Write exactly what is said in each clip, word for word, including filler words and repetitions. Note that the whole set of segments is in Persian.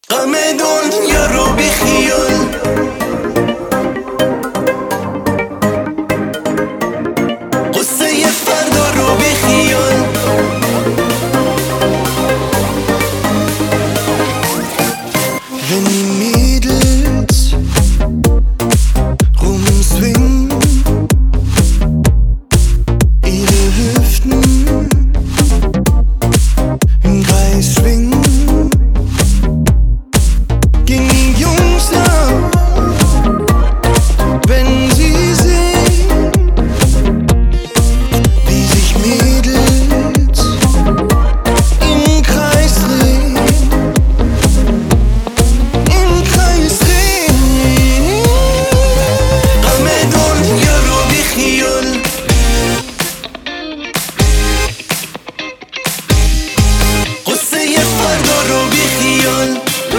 غم دنیا رو بیخیال، قصه فردا رو بیخیال. Wenn die Mädels rumswingen, ihre Hüften im Kreis schwingen, gehen die Jungs nach, wenn sie sehen, wie sich Mädels im Kreis drehen, im Kreis drehen. غم دنیا رو بیخیال، قصه فردا رو بیخیال.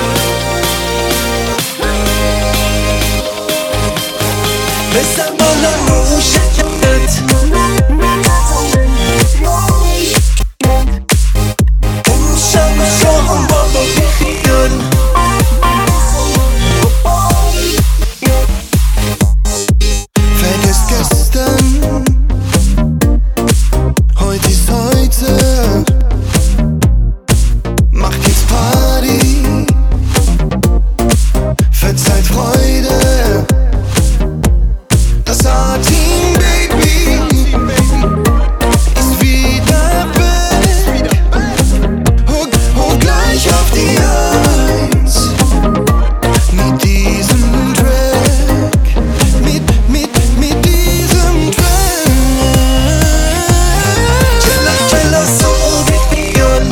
بزن بالا موشکت، اون شب شام بابا بیخیال. Vergiss gestern, heute ist heute. Mach jetzt Party, verzeiht Freude. Das A-Team, Baby, ist wieder back. Hoch, hoch gleich auf die Eins. Mit diesem Track, mit, mit, mit diesem Track. Chilla, chilla, so بیخیال.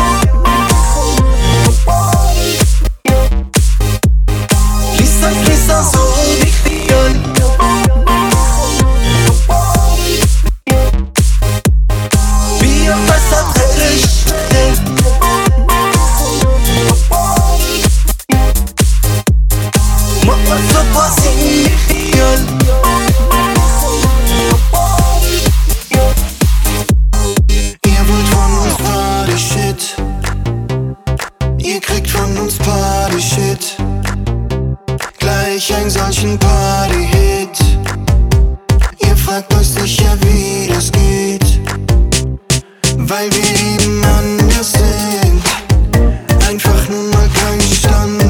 لیسانس، لیسانس، so بیخیال. بیا وسط رشته، ما واسه بازی بیخیال. Ihr wollt von uns Party-Shit, ihr kriegt von uns Party-Shit, gleich einen solchen Party-Hit. Ihr fragt euch sicher, wie das geht, weil wir eben anders sind. Einfach nur mal kein Stand.